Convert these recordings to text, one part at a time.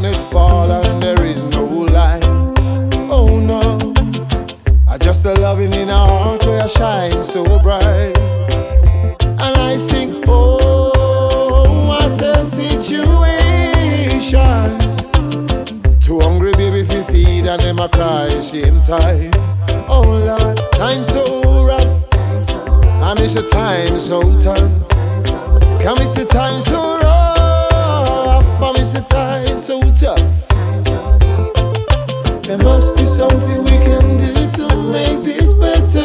is fallen, there is no light. Oh no, I just a loving in our heart where I shine so bright. And I think, oh, what a situation. Two hungry baby fi feed and them a cry same time. Oh Lord, time so rough. I miss the time so tough. Can miss the time so rough. I miss the time so tough. There must be something we can do to make this better.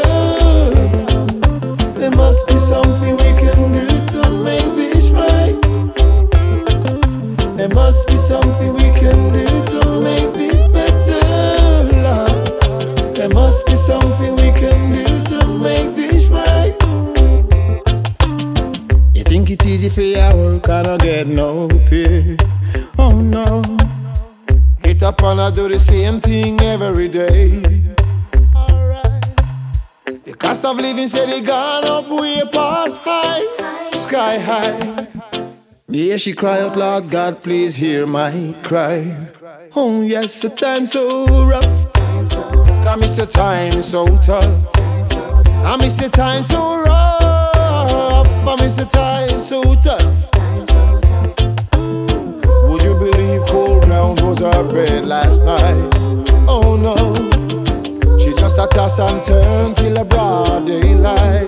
There must be something we can do to make this right. There must be something we can do to make this better, Lord. There must be something we can do to make this right. You think it's easy for your work and I get no pay? Oh no. Get up and I do the same thing every day. Alright. The cost of living said it gone up way past high, sky high. Me hear she cry out loud, God please hear my cry. Oh yes, the time so rough. I miss the time so tough. I miss the time so rough. I miss the time so tough. Would you believe cold ground was our bed last night? Oh no, she just a toss and turn till a broad daylight.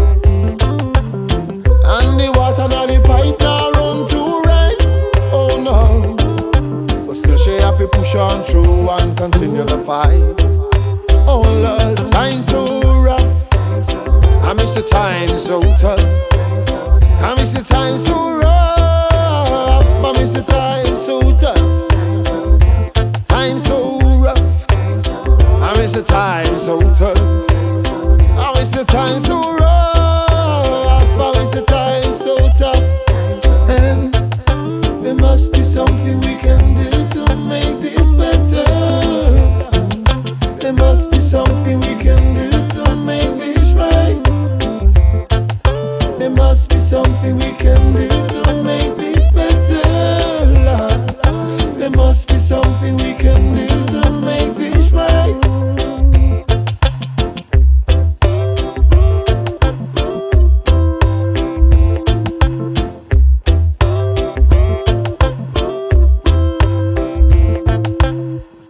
And the water now the pipe now run to rise. Oh no, but still she have to push on through and continue the fight. Oh Lord, time so rough. I miss the time so tough. I miss the time so rough. I miss the time so tough. Time so rough. I miss the time so tough. I miss the time so rough. I miss the time so tough. And there must be something we can do to make this better. There must be something we can do to make this right. There must be something we can do to make this